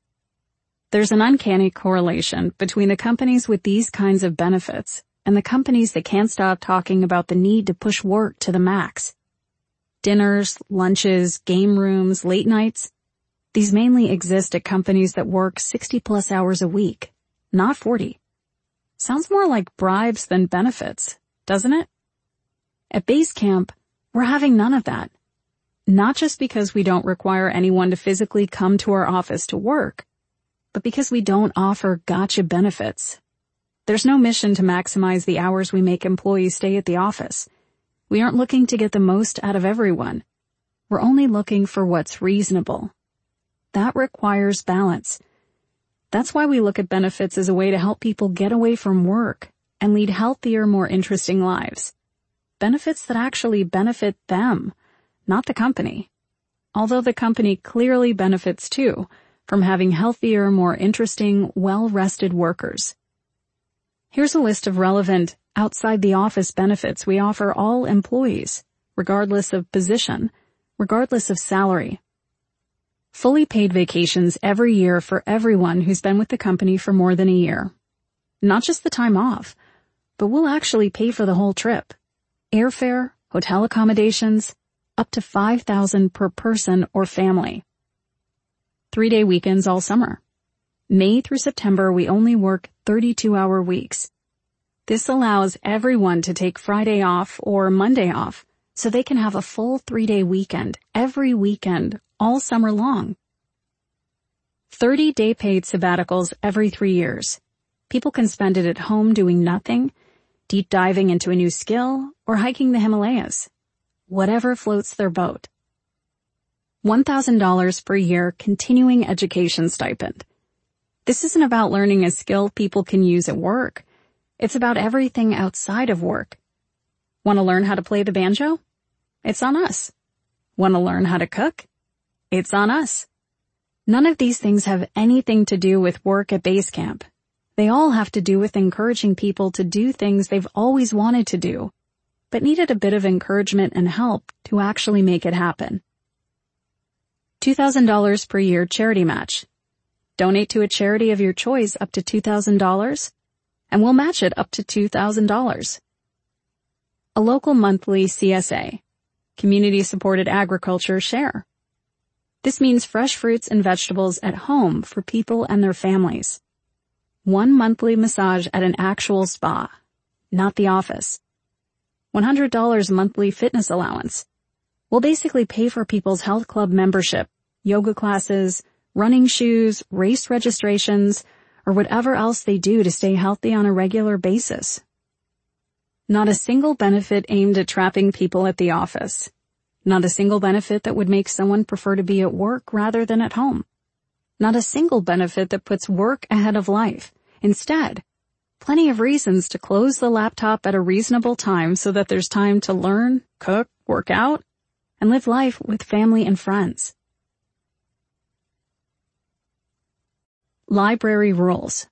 There's an uncanny correlation between the companies with these kinds of benefits and the companies that can't stop talking about the need to push work to the max. Dinners, lunches, game rooms, late nights. These mainly exist at companies that work sixty plus hours a week, not forty. Sounds more like bribes than benefits, doesn't it? At Basecamp, we're having none of that. Not just because we don't require anyone to physically come to our office to work, but because we don't offer gotcha benefits. There's no mission to maximize the hours we make employees stay at the office. We aren't looking to get the most out of everyone. We're only looking for what's reasonable. That requires balance. That's why we look at benefits as a way to help people get away from work and lead healthier, more interesting lives. Benefits that actually benefit them, not the company. Although the company clearly benefits too from having healthier, more interesting, well-rested workers. Here's a list of relevant outside-the-office benefits we offer all employees, regardless of position, regardless of salary. Fully paid vacations every year for everyone who's been with the company for more than a year. Not just the time off, but we'll actually pay for the whole trip. Airfare, hotel accommodations, up to five thousand dollars per person or family. Three-day weekends all summer. May through September, we only work thirty-two hour weeks. This allows everyone to take Friday off or Monday off so they can have a full three-day weekend every weekend all summer long. thirty-day paid sabbaticals every three years. People can spend it at home doing nothing, deep diving into a new skill, or hiking the Himalayas. Whatever floats their boat. one thousand dollars per year continuing education stipend. This isn't about learning a skill people can use at work. It's about everything outside of work. Want to learn how to play the banjo? It's on us. Want to learn how to cook? It's on us. None of these things have anything to do with work at Basecamp. They all have to do with encouraging people to do things they've always wanted to do, but needed a bit of encouragement and help to actually make it happen. two thousand dollars per year charity match. Donate to a charity of your choice up to two thousand dollars, and we'll match it up to two thousand dollars. A local monthly C S A, Community-Supported Agriculture Share. This means fresh fruits and vegetables at home for people and their families. One monthly massage at an actual spa, not the office. one hundred dollars monthly fitness allowance. We'll basically pay for people's health club membership, yoga classes, running shoes, race registrations, or whatever else they do to stay healthy on a regular basis. Not a single benefit aimed at trapping people at the office. Not a single benefit that would make someone prefer to be at work rather than at home. Not a single benefit that puts work ahead of life. Instead, plenty of reasons to close the laptop at a reasonable time so that there's time to learn, cook, work out, and live life with family and friends. Library rules.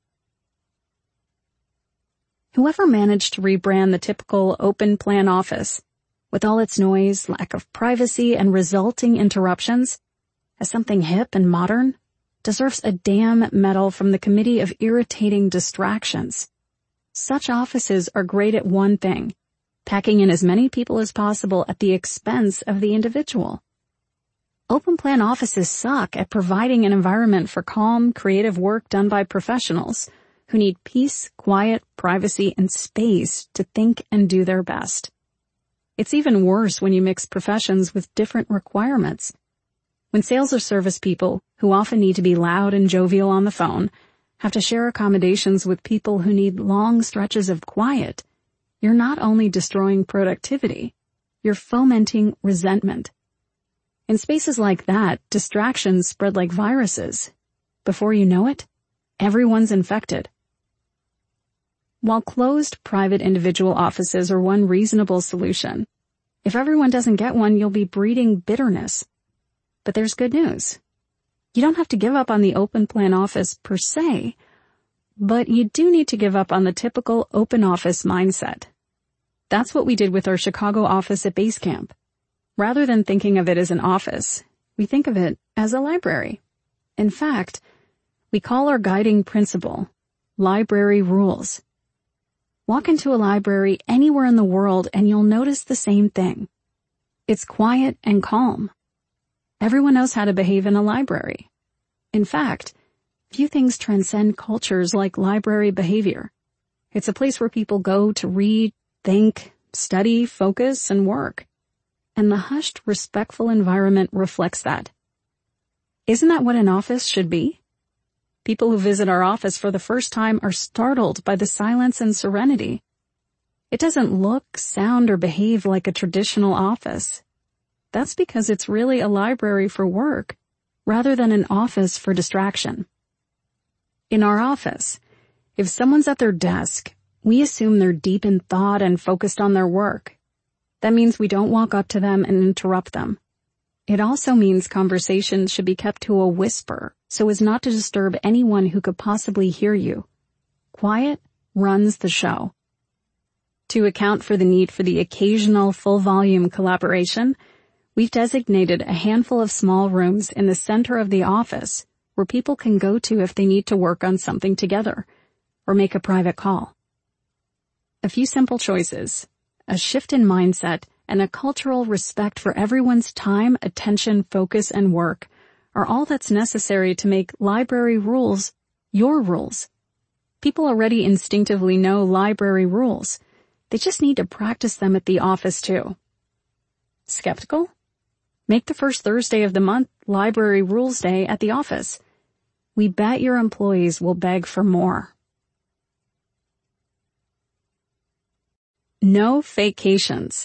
Whoever managed to rebrand the typical open plan office, with all its noise, lack of privacy, and resulting interruptions, as something hip and modern, deserves a damn medal from the Committee of Irritating Distractions. Such offices are great at one thing, packing in as many people as possible at the expense of the individual. Open plan offices suck at providing an environment for calm, creative work done by professionals who need peace, quiet, privacy, and space to think and do their best. It's even worse when you mix professions with different requirements. When sales or service people, who often need to be loud and jovial on the phone, have to share accommodations with people who need long stretches of quiet, you're not only destroying productivity, you're fomenting resentment. In spaces like that, distractions spread like viruses. Before you know it, everyone's infected. While closed private individual offices are one reasonable solution, if everyone doesn't get one, you'll be breeding bitterness. But there's good news. You don't have to give up on the open plan office per se, but you do need to give up on the typical open office mindset. That's what we did with our Chicago office at Basecamp. Rather than thinking of it as an office, we think of it as a library. In fact, we call our guiding principle library rules. Walk into a library anywhere in the world and you'll notice the same thing. It's quiet and calm. Everyone knows how to behave in a library. In fact, few things transcend cultures like library behavior. It's a place where people go to read, think, study, focus, and work. And the hushed, respectful environment reflects that. Isn't that what an office should be? People who visit our office for the first time are startled by the silence and serenity. It doesn't look, sound, or behave like a traditional office. That's because it's really a library for work, rather than an office for distraction. In our office, if someone's at their desk, we assume they're deep in thought and focused on their work. That means we don't walk up to them and interrupt them. It also means conversations should be kept to a whisper so as not to disturb anyone who could possibly hear you. Quiet runs the show. To account for the need for the occasional full-volume collaboration, we've designated a handful of small rooms in the center of the office where people can go to if they need to work on something together or make a private call. A few simple choices, a shift in mindset, and a cultural respect for everyone's time, attention, focus, and work are all that's necessary to make library rules your rules. People already instinctively know library rules. They just need to practice them at the office too. Skeptical? Make the first Thursday of the month Library Rules Day at the office. We bet your employees will beg for more. No vacations.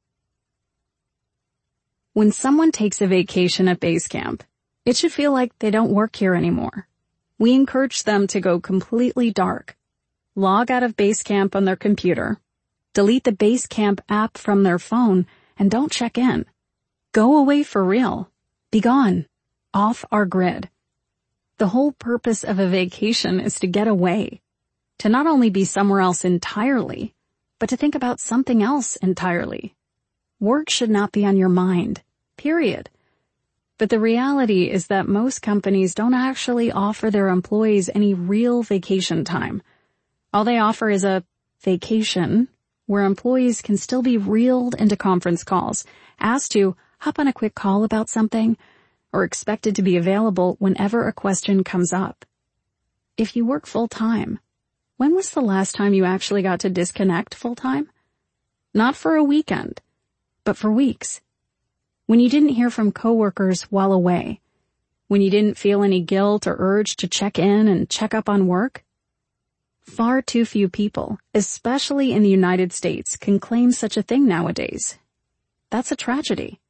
When someone takes a vacation at Basecamp, it should feel like they don't work here anymore. We encourage them to go completely dark, log out of Basecamp on their computer, delete the Basecamp app from their phone, and don't check in. Go away for real. Be gone. Off our grid. The whole purpose of a vacation is to get away, to not only be somewhere else entirely, but to think about something else entirely. Work should not be on your mind, period. But the reality is that most companies don't actually offer their employees any real vacation time. All they offer is a vacation where employees can still be reeled into conference calls, asked to hop on a quick call about something, or expected to be available whenever a question comes up. If you work full-time, when was the last time you actually got to disconnect full-time? Not for a weekend, but for weeks. When you didn't hear from coworkers while away. when you didn't feel any guilt or urge to check in and check up on work? Far too few people, especially in the United States, can claim such a thing nowadays. That's a tragedy.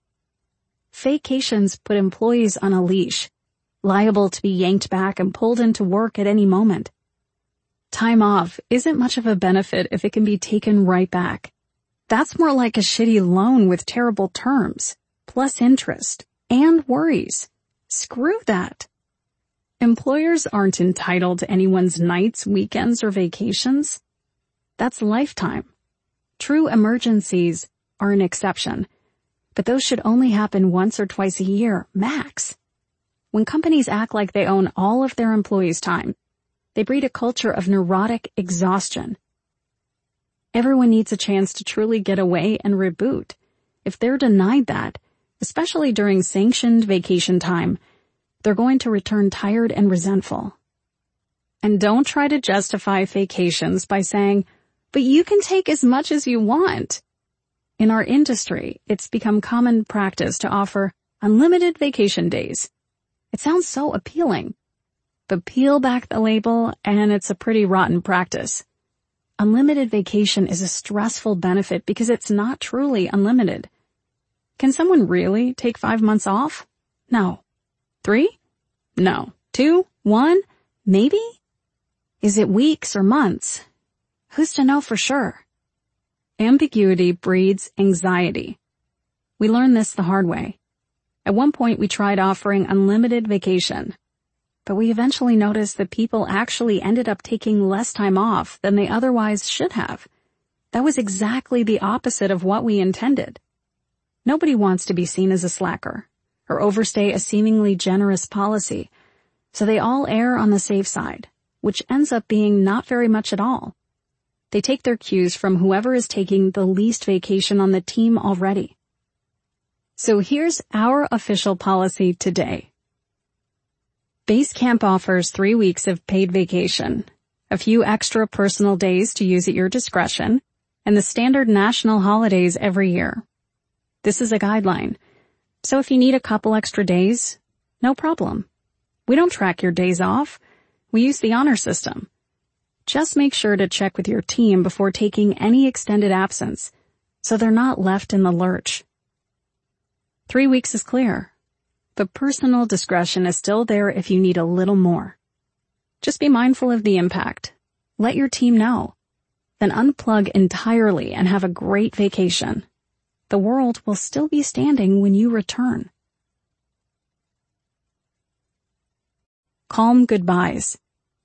Vacations put employees on a leash, liable to be yanked back and pulled into work at any moment. Time off isn't much of a benefit if it can be taken right back. That's more like a shitty loan with terrible terms, plus interest, and worries. Screw that. Employers aren't entitled to anyone's nights, weekends, or vacations. That's lifetime. True emergencies are an exception, but those should only happen once or twice a year, max. When companies act like they own all of their employees' time, they breed a culture of neurotic exhaustion. Everyone needs a chance to truly get away and reboot. If they're denied that, especially during sanctioned vacation time, they're going to return tired and resentful. And don't try to justify vacations by saying, but you can take as much as you want. In our industry, it's become common practice to offer unlimited vacation days. It sounds so appealing. But peel back the label and it's a pretty rotten practice. Unlimited vacation is a stressful benefit because it's not truly unlimited. Can someone really take five months off? No. Three? No. Two? One? Maybe? Is it weeks or months? Who's to know for sure? Ambiguity breeds anxiety. We learned this the hard way. At one point we tried offering unlimited vacation, but we eventually noticed that people actually ended up taking less time off than they otherwise should have. That was exactly the opposite of what we intended. Nobody wants to be seen as a slacker or overstay a seemingly generous policy, so they all err on the safe side, which ends up being not very much at all. They take their cues from whoever is taking the least vacation on the team already. So here's our official policy today. Basecamp offers three weeks of paid vacation, a few extra personal days to use at your discretion, and the standard national holidays every year. This is a guideline, so if you need a couple extra days, no problem. We don't track your days off. We use the honor system. Just make sure to check with your team before taking any extended absence, so they're not left in the lurch. Three weeks is clear, but personal discretion is still there if you need a little more. Just be mindful of the impact. Let your team know. Then unplug entirely and have a great vacation. The world will still be standing when you return. Calm goodbyes.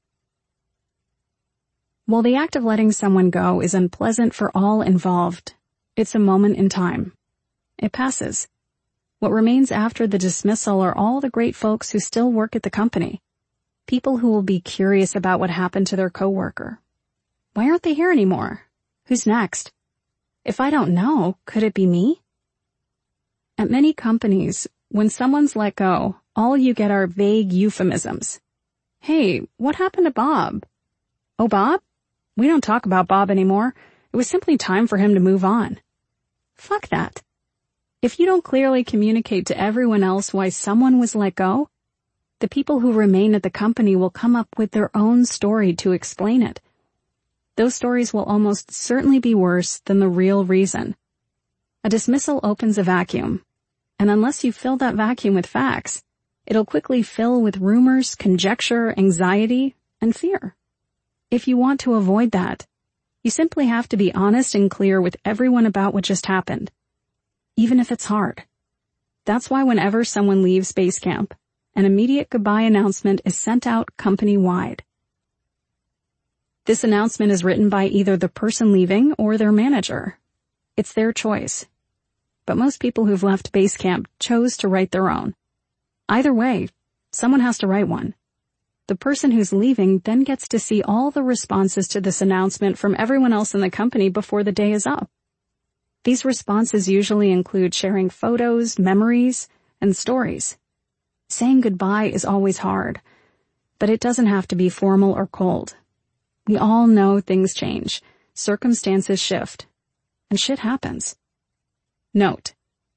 While the act of letting someone go is unpleasant for all involved, it's a moment in time. It passes. What remains after the dismissal are all the great folks who still work at the company. People who will be curious about what happened to their coworker. Why aren't they here anymore? Who's next? If I don't know, could it be me? At many companies, when someone's let go, all you get are vague euphemisms. Hey, what happened to Bob? Oh, Bob? We don't talk about Bob anymore. It was simply time for him to move on. Fuck that. If you don't clearly communicate to everyone else why someone was let go, the people who remain at the company will come up with their own story to explain it. Those stories will almost certainly be worse than the real reason. A dismissal opens a vacuum, and unless you fill that vacuum with facts, it'll quickly fill with rumors, conjecture, anxiety, and fear. If you want to avoid that, you simply have to be honest and clear with everyone about what just happened, even if it's hard. That's why whenever someone leaves Basecamp, an immediate goodbye announcement is sent out company-wide. This announcement is written by either the person leaving or their manager. It's their choice. But most people who've left Basecamp chose to write their own. Either way, someone has to write one. The person who's leaving then gets to see all the responses to this announcement from everyone else in the company before the day is up. These responses usually include sharing photos, memories, and stories. Saying goodbye is always hard, but it doesn't have to be formal or cold. We all know things change, circumstances shift, and shit happens. Note: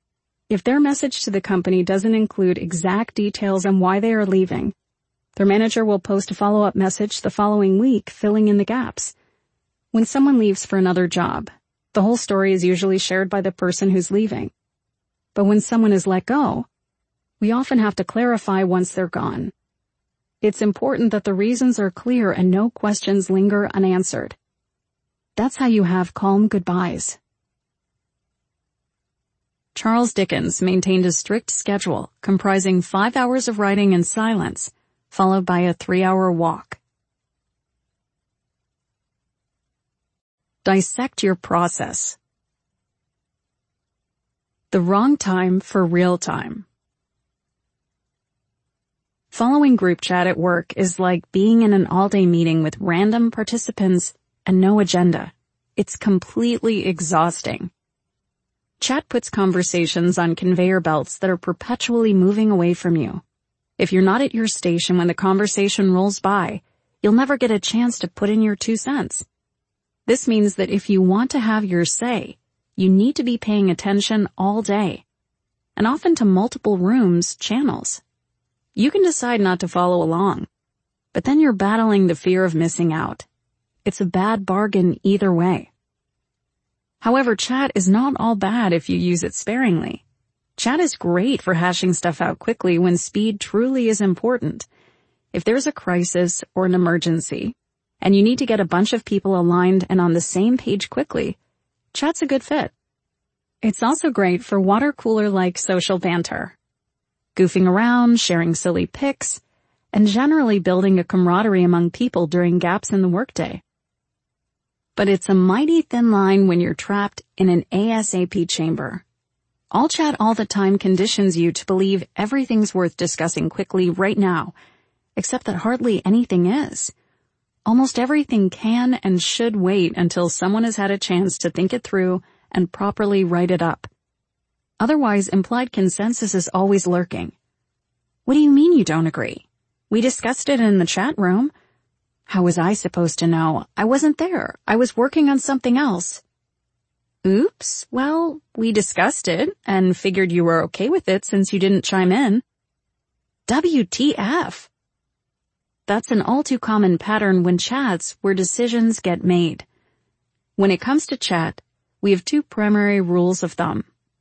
If their message to the company doesn't include exact details on why they are leaving, their manager will post a follow-up message the following week, filling in the gaps. When someone leaves for another job, the whole story is usually shared by the person who's leaving. But when someone is let go, we often have to clarify once they're gone. It's important that the reasons are clear and no questions linger unanswered. That's how you have calm goodbyes. Charles Dickens maintained a strict schedule comprising five hours of writing in silence, followed by a three-hour walk. Dissect your process. The wrong time for real time. Following group chat at work is like being in an all-day meeting with random participants and no agenda. It's completely exhausting. Chat puts conversations on conveyor belts that are perpetually moving away from you. If you're not at your station when the conversation rolls by, you'll never get a chance to put in your two cents. This means that if you want to have your say, you need to be paying attention all day, and often to multiple rooms, channels. You can decide not to follow along, but then you're battling the fear of missing out. It's a bad bargain either way. However, chat is not all bad if you use it sparingly. Chat is great for hashing stuff out quickly when speed truly is important. If there's a crisis or an emergency, and you need to get a bunch of people aligned and on the same page quickly, chat's a good fit. It's also great for water cooler-like social banter, goofing around, sharing silly pics, and generally building a camaraderie among people during gaps in the workday. But it's a mighty thin line when you're trapped in an ASAP chamber. All chat all the time conditions you to believe everything's worth discussing quickly right now, except that hardly anything is. Almost everything can and should wait until someone has had a chance to think it through and properly write it up. Otherwise, implied consensus is always lurking. What do you mean you don't agree? We discussed it in the chat room. How was I supposed to know? I wasn't there. I was working on something else. Oops, well, we discussed it and figured you were okay with it since you didn't chime in. W T F? That's an all too common pattern when chats where decisions get made. When it comes to chat, we have two primary rules of thumb.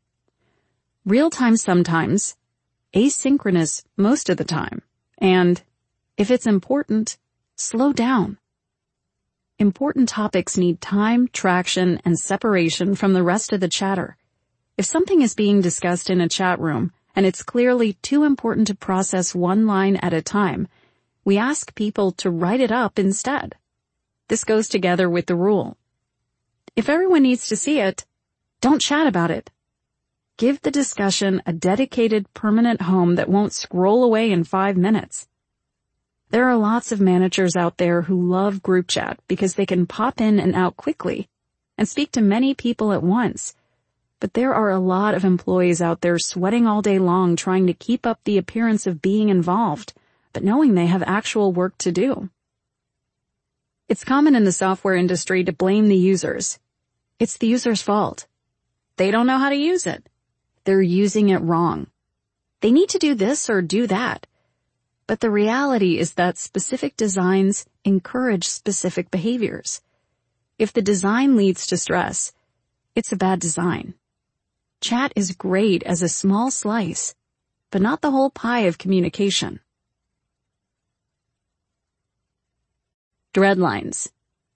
Real time sometimes, asynchronous most of the time, and, if it's important, slow down. Important topics need time, traction, and separation from the rest of the chatter. If something is being discussed in a chat room and it's clearly too important to process one line at a time, we ask people to write it up instead. This goes together with the rule. If everyone needs to see it, don't chat about it. Give the discussion a dedicated permanent home that won't scroll away in five minutes. There are lots of managers out there who love group chat because they can pop in and out quickly and speak to many people at once. But there are a lot of employees out there sweating all day long trying to keep up the appearance of being involved, but knowing they have actual work to do. It's common in the software industry to blame the users. It's the user's fault. They don't know how to use it. They're using it wrong. They need to do this or do that. But the reality is that specific designs encourage specific behaviors. If the design leads to stress, it's a bad design. Chat is great as a small slice, but not the whole pie of communication. Deadlines.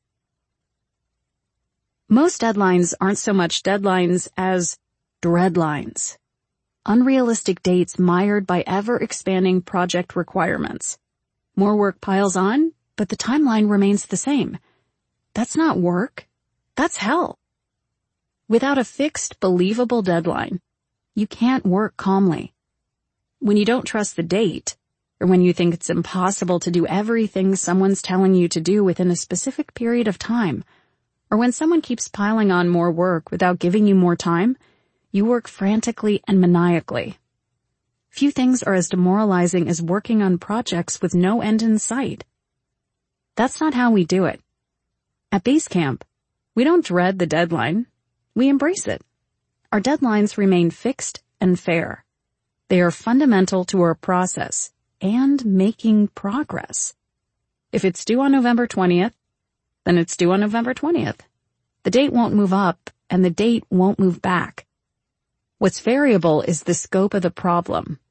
Most deadlines aren't so much deadlines as dreadlines. Unrealistic dates mired by ever-expanding project requirements. More work piles on, but the timeline remains the same. That's not work. That's hell. Without a fixed, believable deadline, you can't work calmly. When you don't trust the date, or when you think it's impossible to do everything someone's telling you to do within a specific period of time, or when someone keeps piling on more work without giving you more time, you work frantically and maniacally. Few things are as demoralizing as working on projects with no end in sight. That's not how we do it. At Basecamp, we don't dread the deadline. We embrace it. Our deadlines remain fixed and fair. They are fundamental to our process and making progress. If it's due on November twentieth, then it's due on November twentieth. The date won't move up and the date won't move back. What's variable is the scope of the problem